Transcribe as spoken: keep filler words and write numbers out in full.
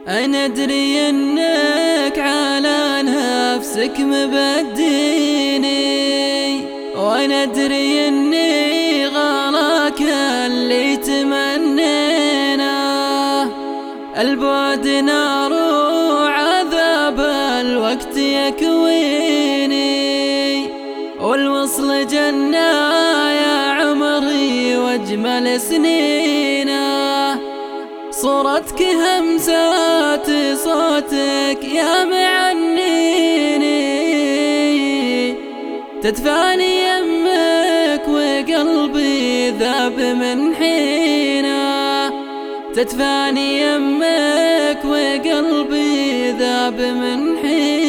أنا أدري إنك على نفسك مبديني، وأنا أدري إني غلاك اللي تمنينا. البعد نار وعذاب الوقت يكويني، والوصل جنة يا عمري واجمل سنينا. صورتك همسات صوتك يا معنيني، تدفعني يمك وقلبي ذاب من حينا. تدفعني يمك وقلبي ذاب من حينا.